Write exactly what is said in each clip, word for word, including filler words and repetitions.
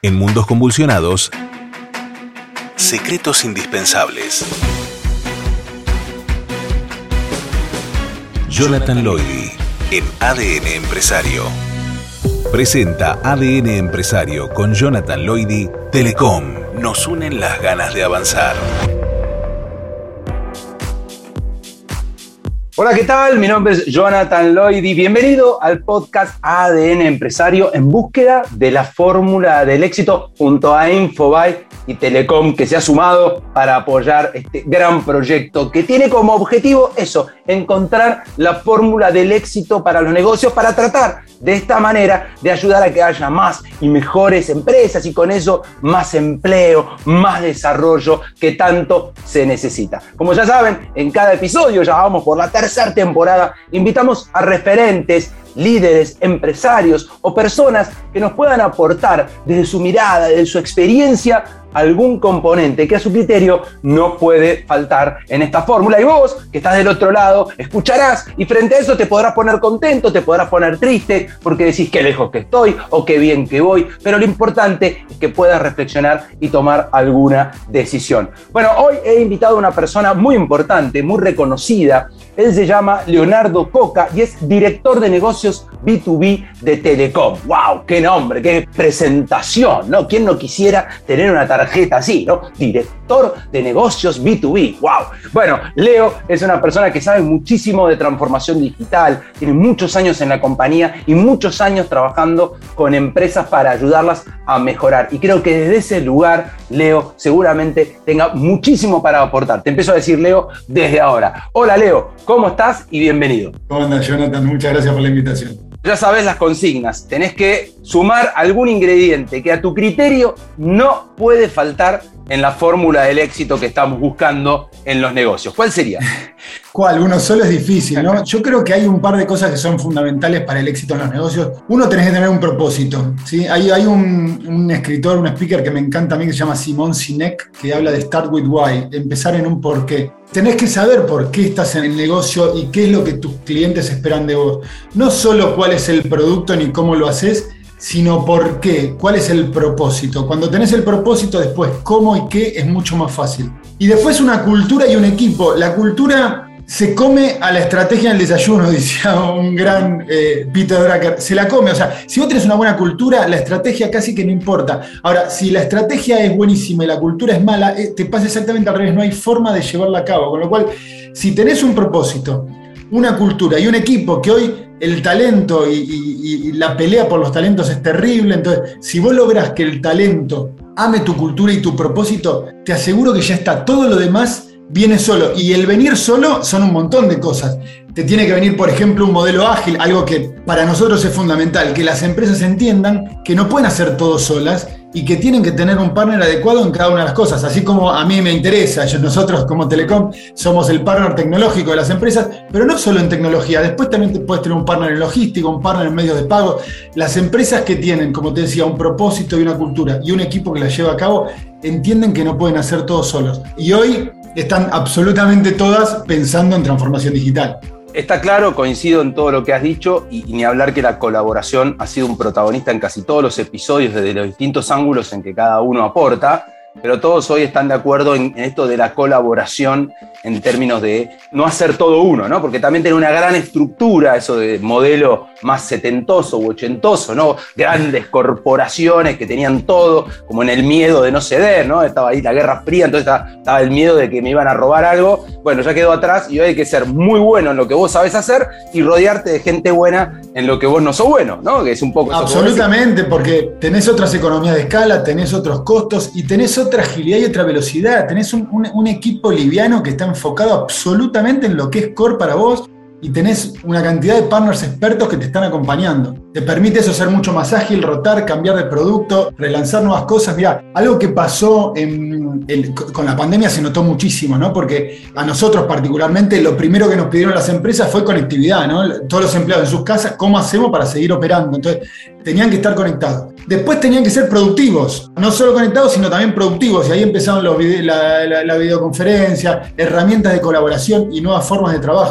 En mundos convulsionados, secretos indispensables. Jonathan Loidy, en A D N Empresario. Presenta A D N Empresario con Jonathan Loidy. Telecom, nos unen las ganas de avanzar. Hola, ¿qué tal? Mi nombre es Jonathan Loidy. Bienvenido al podcast A D N Empresario en búsqueda de la fórmula del éxito junto a Infobae y Telecom, que se ha sumado para apoyar este gran proyecto que tiene como objetivo eso, encontrar la fórmula del éxito para los negocios, para tratar de esta manera de ayudar a que haya más y mejores empresas y con eso más empleo, más desarrollo que tanto se necesita. Como ya saben, en cada episodio, ya vamos por la tercera temporada, invitamos a referentes, líderes, empresarios o personas que nos puedan aportar desde su mirada, desde su experiencia, algún componente que a su criterio no puede faltar en esta fórmula. Y vos, que estás del otro lado, escucharás y frente a eso te podrás poner contento, te podrás poner triste, porque decís qué lejos que estoy o qué bien que voy, pero lo importante es que puedas reflexionar y tomar alguna decisión. Bueno, hoy he invitado a una persona muy importante, muy reconocida. Él se llama Leonardo Coca y es director de negocios B dos B de Telecom. ¡Wow! ¡Qué nombre! ¡Qué presentación! ¿No? ¿Quién no quisiera tener una tarjeta así, ¿no? Director de negocios B dos B. ¡Wow! Bueno, Leo es una persona que sabe muchísimo de transformación digital, tiene muchos años en la compañía y muchos años trabajando con empresas para ayudarlas a mejorar. Y creo que desde ese lugar, Leo seguramente tenga muchísimo para aportar. Te empiezo a decir, Leo, desde ahora. Hola, Leo. ¿Cómo estás? Y bienvenido. ¿Cómo andas, Jonathan? Muchas gracias por la invitación. Ya sabes las consignas. Tenés que sumar algún ingrediente que a tu criterio no puede faltar en la fórmula del éxito que estamos buscando en los negocios. ¿Cuál sería? ¿Cuál? Uno solo es difícil, ¿no? Yo creo que hay un par de cosas que son fundamentales para el éxito en los negocios. Uno, tenés que tener un propósito, ¿sí? Hay, hay un, un escritor, un speaker que me encanta a mí, que se llama Simon Sinek, que habla de Start with Why, empezar en un porqué. Tenés que saber por qué estás en el negocio y qué es lo que tus clientes esperan de vos. No solo cuál es el producto ni cómo lo haces, sino por qué, cuál es el propósito. Cuando tenés el propósito, después cómo y qué es mucho más fácil. Y después una cultura y un equipo. La cultura se come a la estrategia del desayuno, decía un gran eh, Peter Drucker. Se la come, o sea, si vos tenés una buena cultura, la estrategia casi que no importa. Ahora, si la estrategia es buenísima y la cultura es mala, eh, te pasa exactamente al revés, no hay forma de llevarla a cabo. Con lo cual, si tenés un propósito, una cultura y un equipo que hoy el talento y, y, y la pelea por los talentos es terrible, entonces si vos lográs que el talento ame tu cultura y tu propósito, te aseguro que ya está, todo lo demás viene solo. Y el venir solo son un montón de cosas. Te tiene que venir, por ejemplo, un modelo ágil, algo que para nosotros es fundamental, que las empresas entiendan que no pueden hacer todo solas y que tienen que tener un partner adecuado en cada una de las cosas, así como a mí me interesa. Yo, nosotros como Telecom somos el partner tecnológico de las empresas, pero no solo en tecnología, después también te puedes tener un partner en logística, un partner en medios de pago. Las empresas que tienen, como te decía, un propósito y una cultura y un equipo que la lleva a cabo, entienden que no pueden hacer todo solos. Y hoy están absolutamente todas pensando en transformación digital. Está claro, coincido en todo lo que has dicho y, y ni hablar que la colaboración ha sido un protagonista en casi todos los episodios desde los distintos ángulos en que cada uno aporta, pero todos hoy están de acuerdo en, en esto de la colaboración en términos de no hacer todo uno, ¿no? Porque también tiene una gran estructura, eso de modelo más setentoso u ochentoso, ¿no? Grandes corporaciones que tenían todo, como en el miedo de no ceder, ¿no? Estaba ahí la Guerra Fría, entonces estaba, estaba el miedo de que me iban a robar algo. Bueno, ya quedó atrás y hoy hay que ser muy bueno en lo que vos sabés hacer y rodearte de gente buena en lo que vos no sos bueno, ¿no? Que es un poco... Absolutamente, porque tenés otras economías de escala, tenés otros costos y tenés otra agilidad y otra velocidad. Tenés un, un, un equipo liviano que está enfocado absolutamente en lo que es core para vos y tenés una cantidad de partners expertos que te están acompañando. Te permite eso ser mucho más ágil, rotar, cambiar de producto, relanzar nuevas cosas. Mirá, algo que pasó en, en, con la pandemia se notó muchísimo, ¿no? Porque a nosotros particularmente lo primero que nos pidieron las empresas fue conectividad, ¿no? Todos los empleados en sus casas, ¿cómo hacemos para seguir operando? Entonces, tenían que estar conectados. Después tenían que ser productivos, no solo conectados, sino también productivos. Y ahí empezaron los vide- la, la, la videoconferencia, herramientas de colaboración y nuevas formas de trabajo.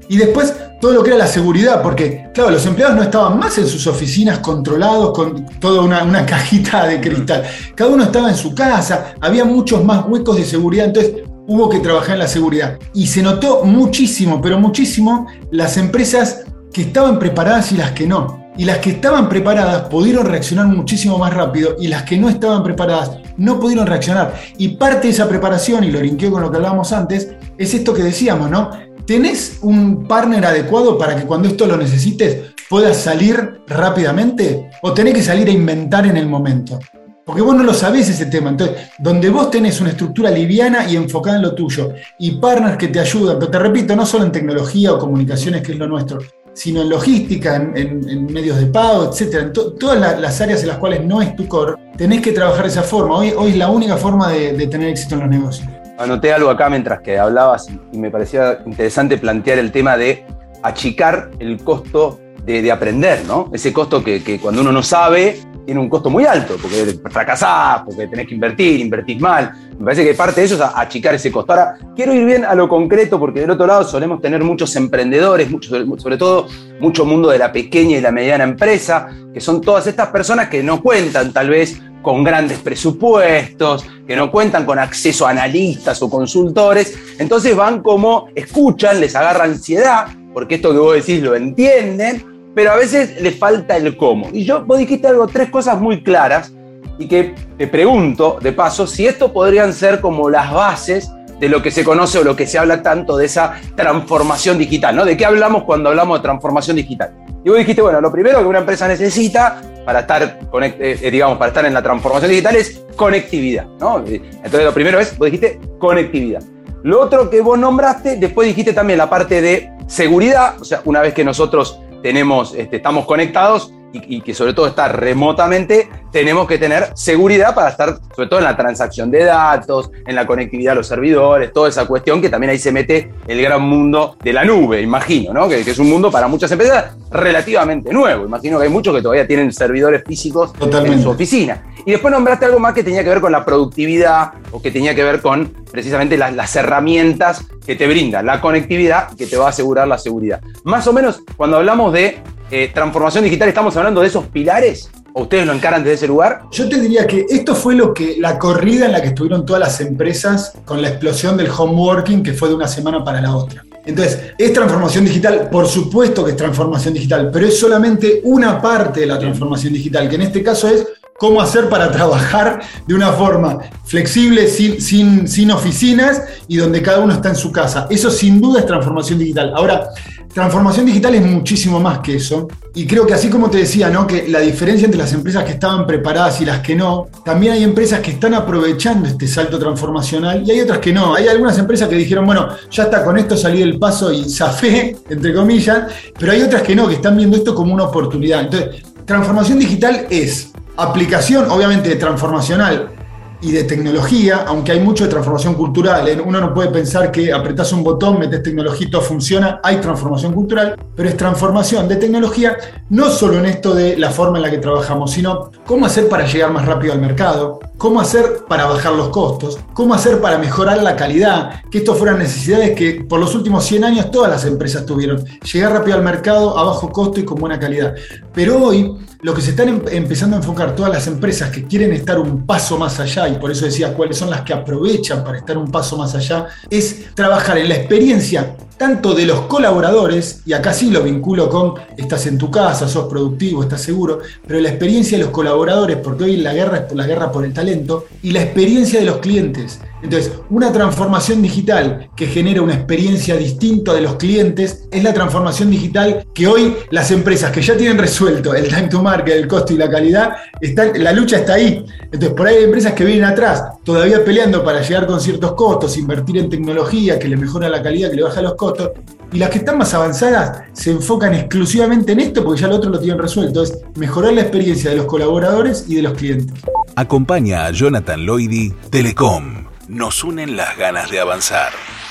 Y después todo lo que era la seguridad, porque claro, los empleados no estaban más en sus oficinas controlados con toda una, una cajita de cristal. Cada uno estaba en su casa, había muchos más huecos de seguridad, entonces hubo que trabajar en la seguridad. Y se notó muchísimo, pero muchísimo, las empresas que estaban preparadas y las que no. Y las que estaban preparadas pudieron reaccionar muchísimo más rápido y las que no estaban preparadas no pudieron reaccionar. Y parte de esa preparación, y lo linkeo con lo que hablábamos antes, es esto que decíamos, ¿no? ¿Tenés un partner adecuado para que cuando esto lo necesites puedas salir rápidamente? ¿O tenés que salir a inventar en el momento? Porque vos no lo sabés ese tema. Entonces, donde vos tenés una estructura liviana y enfocada en lo tuyo, y partners que te ayudan, pero te repito, no solo en tecnología o comunicaciones, que es lo nuestro, sino en logística, en, en, en medios de pago, etcétera, en to, todas la, las áreas en las cuales no es tu core, tenés que trabajar de esa forma. Hoy, hoy es la única forma de, de tener éxito en los negocios. Anoté algo acá mientras que hablabas y me parecía interesante plantear el tema de achicar el costo de, de aprender, ¿no? Ese costo que, que cuando uno no sabe tiene un costo muy alto, porque fracasás, porque tenés que invertir, invertís mal. Me parece que parte de eso es achicar ese costo. Ahora, quiero ir bien a lo concreto, porque del otro lado solemos tener muchos emprendedores, muchos, sobre todo mucho mundo de la pequeña y la mediana empresa, que son todas estas personas que no cuentan tal vez con grandes presupuestos, que no cuentan con acceso a analistas o consultores, entonces van como escuchan, les agarra ansiedad, porque esto que vos decís lo entienden, pero a veces les falta el cómo. Y yo, vos dijiste algo, tres cosas muy claras, y que te pregunto, de paso, si esto podrían ser como las bases de lo que se conoce o lo que se habla tanto de esa transformación digital, ¿no? ¿De qué hablamos cuando hablamos de transformación digital? Y vos dijiste, bueno, lo primero que una empresa necesita para estar, eh, digamos, para estar en la transformación digital es conectividad, ¿no? Entonces lo primero es, vos dijiste, conectividad. Lo otro que vos nombraste, después dijiste también la parte de seguridad, o sea, una vez que nosotros tenemos, este, estamos conectados y, y que sobre todo está remotamente, tenemos que tener seguridad para estar, sobre todo en la transacción de datos, en la conectividad a los servidores, toda esa cuestión que también ahí se mete el gran mundo de la nube, imagino, ¿no? Que, que es un mundo para muchas empresas relativamente nuevo. Imagino que hay muchos que todavía tienen servidores físicos Totalmente. En su oficina. Y después nombraste algo más que tenía que ver con la productividad o que tenía que ver con precisamente las, las herramientas que te brindan la conectividad que te va a asegurar la seguridad. Más o menos, cuando hablamos de eh, transformación digital, ¿estamos hablando de esos pilares? ¿O ustedes lo encaran desde ese lugar? Yo te diría que esto fue lo que la corrida en la que estuvieron todas las empresas con la explosión del home working, que fue de una semana para la otra. Entonces, ¿es transformación digital? Por supuesto que es transformación digital, pero es solamente una parte de la transformación digital, que en este caso es cómo hacer para trabajar de una forma flexible, sin, sin, sin oficinas y donde cada uno está en su casa. Eso sin duda es transformación digital. Ahora, transformación digital es muchísimo más que eso. Y creo que así como te decía, ¿no? Que la diferencia entre las empresas que estaban preparadas y las que no, también hay empresas que están aprovechando este salto transformacional y hay otras que no. Hay algunas empresas que dijeron, bueno, ya está, con esto salí del paso y zafé, entre comillas, pero hay otras que no, que están viendo esto como una oportunidad. Entonces, transformación digital es aplicación, obviamente, transformacional y de tecnología, aunque hay mucho de transformación cultural. ¿eh? Uno no puede pensar que apretás un botón, metés tecnología y todo funciona. Hay transformación cultural, pero es transformación de tecnología, no solo en esto de la forma en la que trabajamos, sino cómo hacer para llegar más rápido al mercado, cómo hacer para bajar los costos, cómo hacer para mejorar la calidad, que esto fueran necesidades que por los últimos cien años todas las empresas tuvieron. Llegar rápido al mercado, a bajo costo y con buena calidad. Pero hoy, lo que se están em- empezando a enfocar todas las empresas que quieren estar un paso más allá, y por eso decía cuáles son las que aprovechan para estar un paso más allá, es trabajar en la experiencia tanto de los colaboradores, y acá sí lo vinculo con estás en tu casa, sos productivo, estás seguro, pero la experiencia de los colaboradores, porque hoy la guerra es por la guerra por el talento, y la experiencia de los clientes. Entonces, una transformación digital que genera una experiencia distinta de los clientes es la transformación digital que hoy las empresas que ya tienen resuelto el time to market, el costo y la calidad, están, la lucha está ahí. Entonces, por ahí hay empresas que vienen atrás todavía peleando para llegar con ciertos costos, invertir en tecnología que le mejora la calidad, que le baja los costos, y las que están más avanzadas se enfocan exclusivamente en esto porque ya lo otro lo tienen resuelto. Es mejorar la experiencia de los colaboradores y de los clientes. Acompaña a Jonathan Loidy, Telecom. Nos unen las ganas de avanzar.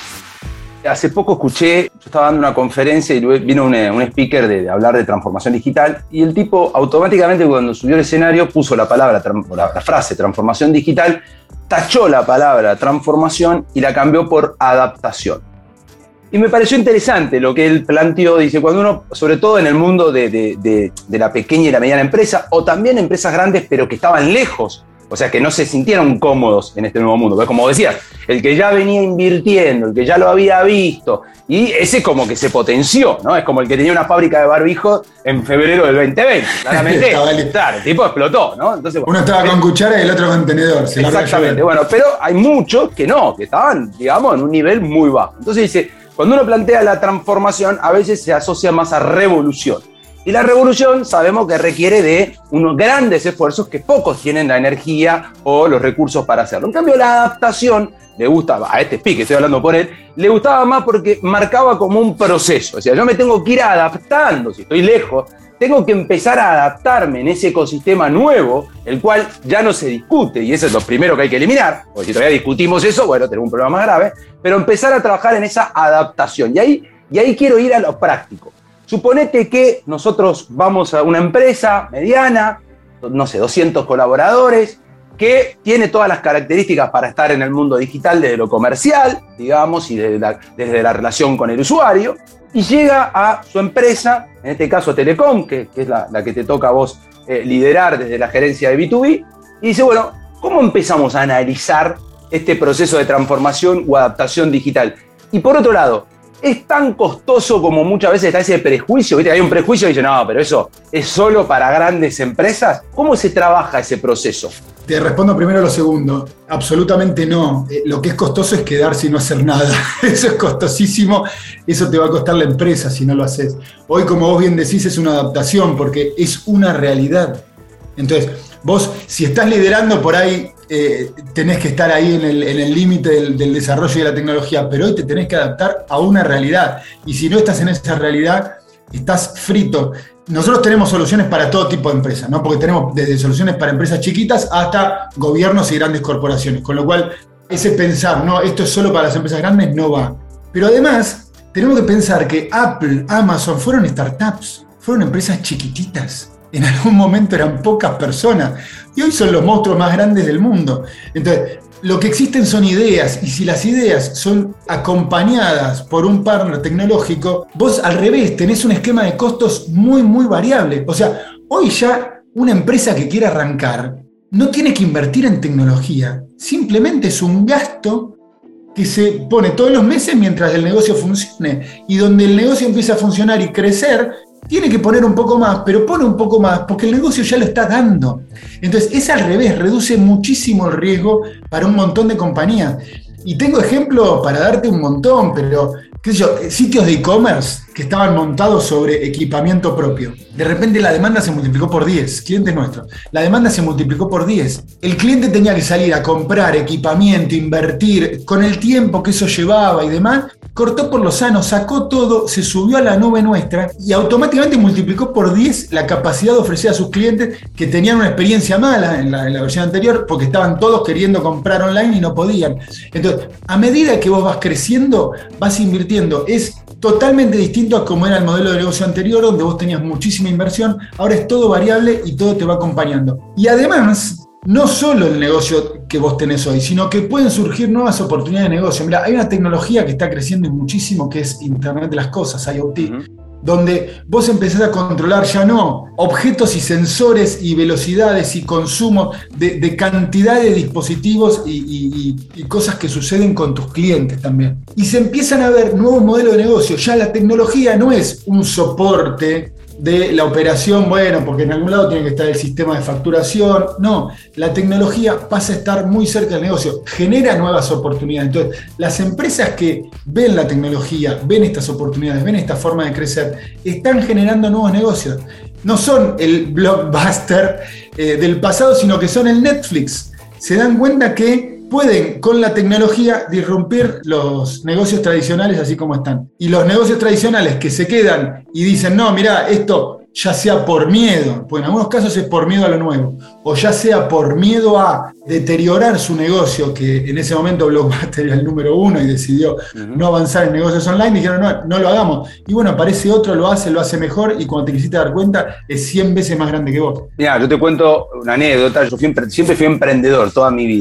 Hace poco escuché, yo estaba dando una conferencia y vino un, un speaker de, de hablar de transformación digital y el tipo automáticamente cuando subió al escenario puso la palabra, la, la frase transformación digital, tachó la palabra transformación y la cambió por adaptación. Y me pareció interesante lo que él planteó, dice, cuando uno, sobre todo en el mundo de, de, de, de la pequeña y la mediana empresa, o también empresas grandes pero que estaban lejos, o sea, que no se sintieron cómodos en este nuevo mundo. Pues como decías, el que ya venía invirtiendo, el que ya lo había visto, y ese como que se potenció, ¿no? Es como el que tenía una fábrica de barbijos en febrero del veinte veinte. Claramente, claro, el tipo explotó, ¿no? Entonces, uno estaba pero, con cuchara y el otro con tenedor. Se exactamente, bueno, pero hay muchos que no, que estaban, digamos, en un nivel muy bajo. Entonces dice, cuando uno plantea la transformación, a veces se asocia más a revolución. Y la revolución sabemos que requiere de unos grandes esfuerzos que pocos tienen la energía o los recursos para hacerlo. En cambio, la adaptación le gusta, a este speaker, estoy hablando por él, le gustaba más porque marcaba como un proceso. O sea, yo me tengo que ir adaptando, si estoy lejos, tengo que empezar a adaptarme en ese ecosistema nuevo, el cual ya no se discute, y eso es lo primero que hay que eliminar, porque si todavía discutimos eso, bueno, tenemos un problema más grave, pero empezar a trabajar en esa adaptación. Y ahí, y ahí quiero ir a lo práctico. Suponete que nosotros vamos a una empresa mediana, no sé, doscientos colaboradores, que tiene todas las características para estar en el mundo digital desde lo comercial, digamos, y desde la, desde la relación con el usuario, y llega a su empresa, en este caso Telecom, que, que es la, la que te toca a vos eh, liderar desde la gerencia de B dos B, y dice, bueno, ¿cómo empezamos a analizar este proceso de transformación o adaptación digital? Y por otro lado, ¿es tan costoso como muchas veces está ese prejuicio? ¿Viste? Hay un prejuicio y dice, no, pero eso es solo para grandes empresas. ¿Cómo se trabaja ese proceso? Te respondo primero lo segundo. Absolutamente no. Eh, lo que es costoso es quedarse y no hacer nada. Eso es costosísimo. Eso te va a costar la empresa si no lo haces. Hoy, como vos bien decís, es una adaptación porque es una realidad. Entonces, vos, si estás liderando por ahí, eh, tenés que estar ahí en el límite del, del desarrollo de la tecnología, pero hoy te tenés que adaptar a una realidad. Y si no estás en esa realidad, estás frito. Nosotros tenemos soluciones para todo tipo de empresas, ¿no? Porque tenemos desde soluciones para empresas chiquitas hasta gobiernos y grandes corporaciones. Con lo cual, ese pensar, no, esto es solo para las empresas grandes, no va. Pero además, tenemos que pensar que Apple, Amazon fueron startups, fueron empresas chiquititas. En algún momento eran pocas personas y hoy son los monstruos más grandes del mundo. Entonces, lo que existen son ideas, y si las ideas son acompañadas por un partner tecnológico, vos al revés tenés un esquema de costos muy, muy variable. O sea, hoy ya una empresa que quiere arrancar no tiene que invertir en tecnología, simplemente es un gasto que se pone todos los meses mientras el negocio funcione, y donde el negocio empieza a funcionar y crecer, tiene que poner un poco más, pero pone un poco más porque el negocio ya lo está dando. Entonces es al revés, reduce muchísimo el riesgo para un montón de compañías. Y tengo ejemplos para darte un montón, pero qué sé yo, sitios de e-commerce que estaban montados sobre equipamiento propio. De repente la demanda se multiplicó por diez, clientes nuestros. La demanda se multiplicó por diez. El cliente tenía que salir a comprar equipamiento, invertir, con el tiempo que eso llevaba y demás, cortó por lo sano, sacó todo, se subió a la nube nuestra y automáticamente multiplicó por diez la capacidad de ofrecer a sus clientes que tenían una experiencia mala en la, en la versión anterior porque estaban todos queriendo comprar online y no podían. Entonces, a medida que vos vas creciendo, vas invirtiendo. Es totalmente distinto a como era el modelo de negocio anterior, donde vos tenías muchísima inversión. Ahora es todo variable y todo te va acompañando. Y además, no solo el negocio que vos tenés hoy, sino que pueden surgir nuevas oportunidades de negocio. Mira, hay una tecnología que está creciendo muchísimo, que es Internet de las Cosas, I O T, uh-huh. donde vos empezás a controlar ya no objetos y sensores y velocidades y consumo de, de cantidad de dispositivos y, y, y cosas que suceden con tus clientes también. Y se empiezan a ver nuevos modelos de negocio. Ya la tecnología no es un soporte de la operación, bueno, porque en algún lado tiene que estar el sistema de facturación. No, la tecnología pasa a estar muy cerca del negocio, genera nuevas oportunidades. Entonces, las empresas que ven la tecnología, ven estas oportunidades, ven esta forma de crecer, están generando nuevos negocios. No son el blockbuster eh, del pasado, sino que son el Netflix. Se dan cuenta que pueden, con la tecnología, disrumpir los negocios tradicionales así como están. Y los negocios tradicionales que se quedan y dicen, no, mirá, esto ya sea por miedo, pues en algunos casos es por miedo a lo nuevo, o ya sea por miedo a deteriorar su negocio, que en ese momento Blockbuster era el número uno y decidió uh-huh. no avanzar en negocios online, dijeron, no, no lo hagamos. Y bueno, aparece otro, lo hace, lo hace mejor, y cuando te quisiste dar cuenta, es cien veces más grande que vos. Mira, yo te cuento una anécdota. Yo fui, siempre fui emprendedor toda mi vida.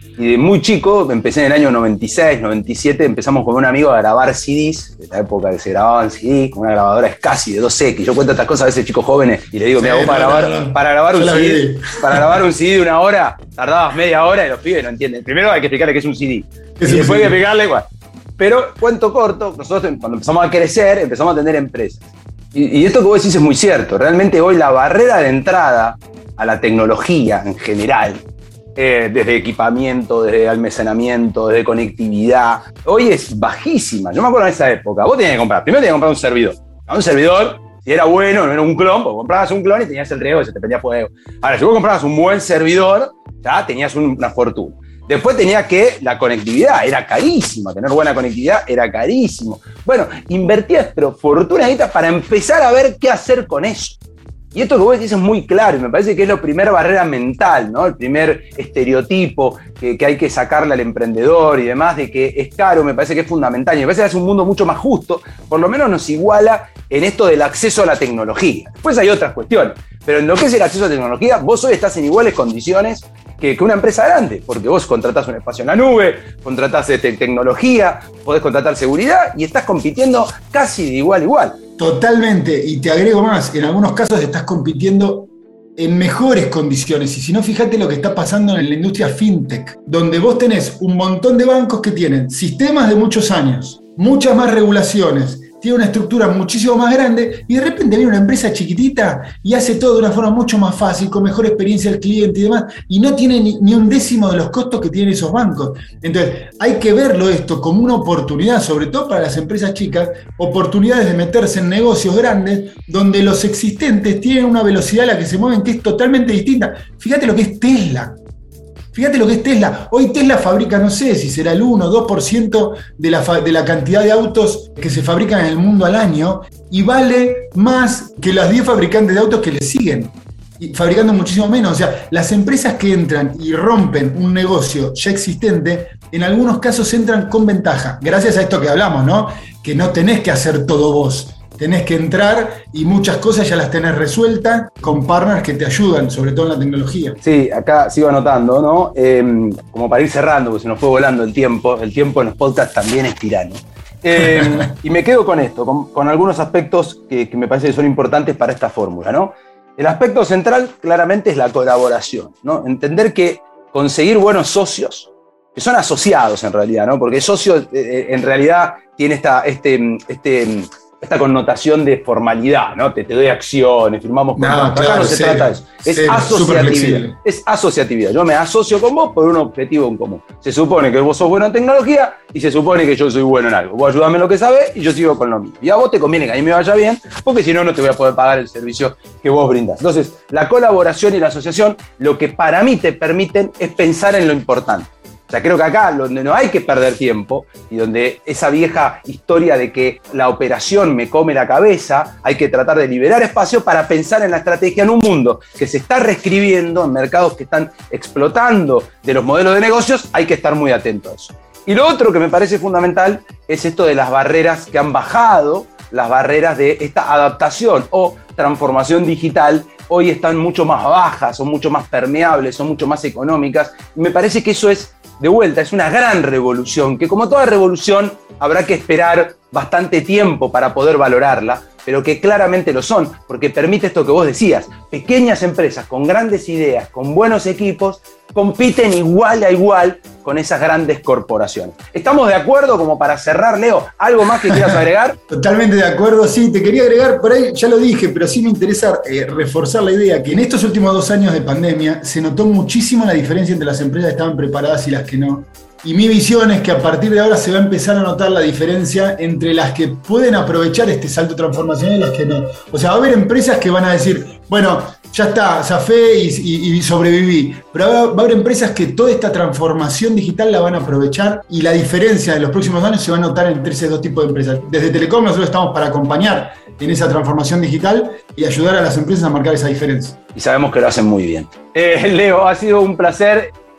Y de muy chico, empecé en el año noventa y seis, noventa y siete, empezamos con un amigo a grabar C Ds, de la época que se grababan C Ds, con una grabadora SCSI de dos X. Yo cuento estas cosas a veces chicos jóvenes y le digo, sí, mira, vos para, no, grabar, no, no. para grabar un Yo C D, para grabar un C D de una hora, tardabas media hora y los pibes no entienden. Primero hay que explicarle qué es un C D. Es y un después C D. hay que explicarle igual. Pero, cuento corto, nosotros cuando empezamos a crecer, empezamos a tener empresas. Y, y esto que vos decís es muy cierto. Realmente hoy la barrera de entrada a la tecnología en general, eh, desde equipamiento, desde almacenamiento, desde conectividad, hoy es bajísima. Yo me acuerdo en esa época, vos tenías que comprar, primero tenías que comprar un servidor. Un servidor, si era bueno, no era un clon, vos comprabas un clon y tenías el riesgo y se te prendía fuego. Ahora, si vos comprabas un buen servidor, ya tenías un, una fortuna. Después tenía que la conectividad, era carísimo, tener buena conectividad era carísimo. Bueno, invertías pero fortunaditas para empezar a ver qué hacer con eso. Y esto que vos decís es muy claro, y me parece que es la primera barrera mental, ¿no? El primer estereotipo que, que hay que sacarle al emprendedor y demás, de que es caro, me parece que es fundamental. Y me parece que es un mundo mucho más justo, por lo menos nos iguala en esto del acceso a la tecnología. Después hay otras cuestiones, pero en lo que es el acceso a la tecnología, vos hoy estás en iguales condiciones que, que una empresa grande, porque vos contratás un espacio en la nube, contratás te tecnología, podés contratar seguridad y estás compitiendo casi de igual a igual. Totalmente, y te agrego más, en algunos casos estás compitiendo en mejores condiciones, y si no, fíjate lo que está pasando en la industria fintech, donde vos tenés un montón de bancos que tienen sistemas de muchos años, muchas más regulaciones, tiene una estructura muchísimo más grande, y de repente viene una empresa chiquitita y hace todo de una forma mucho más fácil, con mejor experiencia del cliente y demás, y no tiene ni, ni un décimo de los costos que tienen esos bancos. Entonces, hay que verlo esto como una oportunidad, sobre todo para las empresas chicas, oportunidades de meterse en negocios grandes, donde los existentes tienen una velocidad a la que se mueven que es totalmente distinta. Fíjate lo que es Tesla. Fíjate lo que es Tesla. Hoy Tesla fabrica, no sé si será el uno o dos por ciento de la, de la cantidad de autos que se fabrican en el mundo al año, y vale más que las diez fabricantes de autos que le siguen, y fabricando muchísimo menos. O sea, las empresas que entran y rompen un negocio ya existente, en algunos casos entran con ventaja, gracias a esto que hablamos, ¿no? Que no tenés que hacer todo vos. Tenés que entrar y muchas cosas ya las tenés resueltas con partners que te ayudan, sobre todo en la tecnología. Sí, acá sigo anotando, ¿no? Eh, como para ir cerrando, porque se nos fue volando el tiempo. El tiempo en los podcasts también es tirano. Eh, y me quedo con esto, con, con algunos aspectos que, que me parece que son importantes para esta fórmula, ¿no? El aspecto central claramente es la colaboración, ¿no? Entender que conseguir buenos socios, que son asociados en realidad, ¿no? Porque socio eh, en realidad tiene esta, este, este, esta connotación de formalidad, ¿no? Te, te doy acciones, firmamos con no, vos. claro, Acá no se cero, trata de eso. Es cero, asociatividad. Es asociatividad. Yo me asocio con vos por un objetivo en común. Se supone que vos sos bueno en tecnología y se supone que yo soy bueno en algo. Vos ayudame en lo que sabés y yo sigo con lo mío. Y a vos te conviene que a mí me vaya bien, porque si no, no te voy a poder pagar el servicio que vos brindás. Entonces, la colaboración y la asociación, lo que para mí te permiten es pensar en lo importante. O sea, creo que acá, donde no hay que perder tiempo y donde esa vieja historia de que la operación me come la cabeza, hay que tratar de liberar espacio para pensar en la estrategia en un mundo que se está reescribiendo, en mercados que están explotando de los modelos de negocios, hay que estar muy atento a eso. Y lo otro que me parece fundamental es esto de las barreras que han bajado, las barreras de esta adaptación o transformación digital, hoy están mucho más bajas, son mucho más permeables, son mucho más económicas. Y me parece que eso es, de vuelta, es una gran revolución, que como toda revolución habrá que esperar bastante tiempo para poder valorarla, pero que claramente lo son, porque permite esto que vos decías, pequeñas empresas con grandes ideas, con buenos equipos, compiten igual a igual con esas grandes corporaciones. ¿Estamos de acuerdo como para cerrar, Leo? ¿Algo más que quieras agregar? Totalmente de acuerdo, sí. Te quería agregar, por ahí ya lo dije, pero sí me interesa eh, reforzar la idea que en estos últimos dos años de pandemia se notó muchísimo la diferencia entre las empresas que estaban preparadas y las que no. Y mi visión es que a partir de ahora se va a empezar a notar la diferencia entre las que pueden aprovechar este salto transformacional y las que no. O sea, va a haber empresas que van a decir, bueno, ya está, zafé y, y, y sobreviví. Pero va, va a haber empresas que toda esta transformación digital la van a aprovechar, y la diferencia en los próximos años se va a notar entre esos dos tipos de empresas. Desde Telecom nosotros estamos para acompañar en esa transformación digital y ayudar a las empresas a marcar esa diferencia. Y sabemos que lo hacen muy bien. Eh, Leo, ha sido un placer.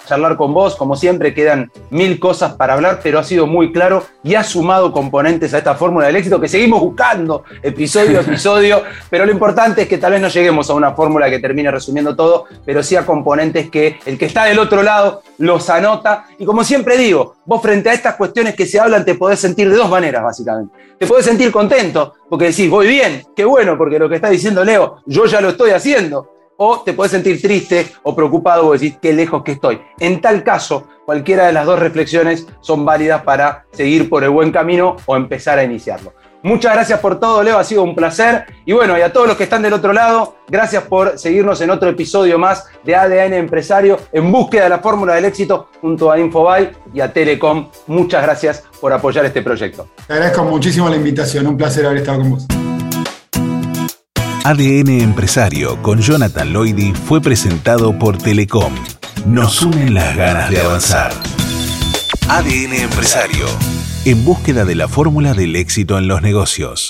charlar con vos. Como siempre, quedan mil cosas para hablar, pero ha sido muy claro y ha sumado componentes a esta fórmula del éxito que seguimos buscando episodio a episodio, pero lo importante es que tal vez no lleguemos a una fórmula que termine resumiendo todo, pero sí a componentes que el que está del otro lado los anota. Y como siempre digo, vos frente a estas cuestiones que se hablan te podés sentir de dos maneras, básicamente. Te podés sentir contento porque decís, voy bien, qué bueno, porque lo que está diciendo Leo, yo ya lo estoy haciendo. O te podés sentir triste o preocupado porque decís, qué lejos que estoy. En tal caso, cualquiera de las dos reflexiones son válidas para seguir por el buen camino o empezar a iniciarlo. Muchas gracias por todo, Leo, ha sido un placer. Y bueno, y a todos los que están del otro lado, gracias por seguirnos en otro episodio más de A D N Empresario en búsqueda de la fórmula del éxito junto a Infobae y a Telecom. Muchas gracias por apoyar este proyecto. Te agradezco muchísimo la invitación, un placer haber estado con vos. A D N Empresario con Jonathan Loidy fue presentado por Telecom. Nos unen las ganas de avanzar. A D N Empresario, en búsqueda de la fórmula del éxito en los negocios.